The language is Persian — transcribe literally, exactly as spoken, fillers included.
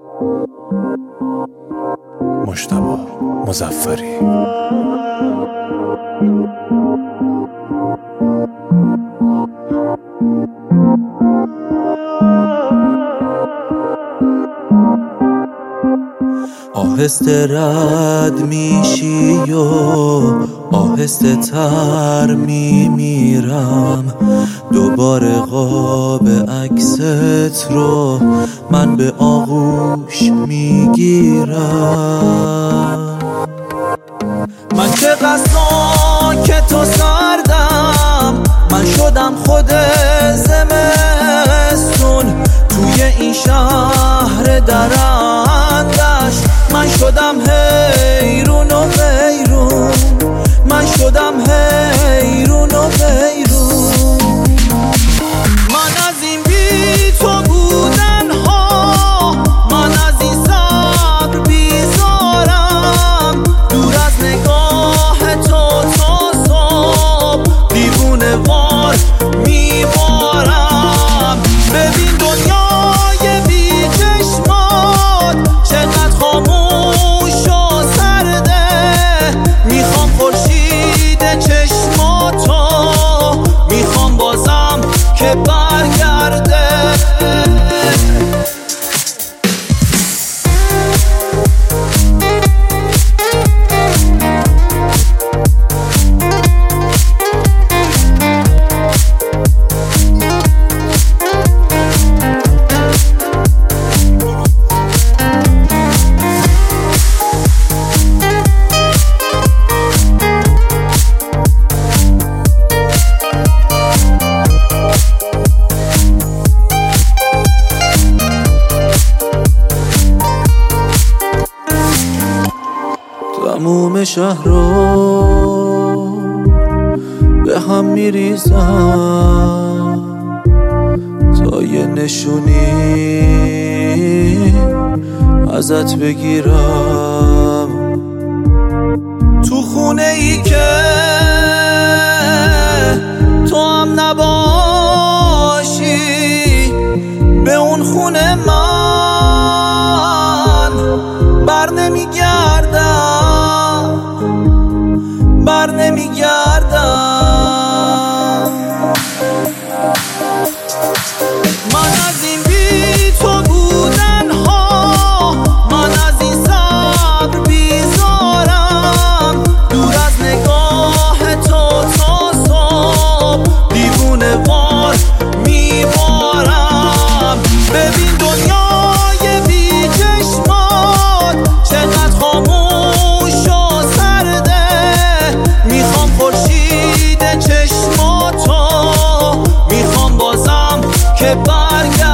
مجتبی مظفری. آهسته رد میشی و آهسته تر میمیرم، دوباره قاب عکست رو من به آغوش میگیرم. من که قصا که تو سردم، من شدم خود زمستون توی این شهر درندش. من شدم حیرون و حیرون، من شدم حیرون و حیرون. من از این بی تو بودن ها، من از این صبر بیزارم، دور از نگاه تو تا صبح دیوونه وار میبارم. ببین دنیای بی چشمات چقدر خاموش و سرده، میخوام خورشید چشماتو، میخوام بازم که برگرده. تموم شهر رو به هم میریزم تا یه نشونی ازت بگیرم. تو خونه ای که تو هم نباشی، به اون خونه من بر نمیگردم، بر نمیگردم. من از این بی تو بودن ها، من از این صبر بیزارم، دور از نگاه تو تا صبح دیوونه وار میبارم. ببین دنیای بی چشمات چقدر خاموش و سرده، میخوام خورشید چشماتو، میخوام بازم که برگرد.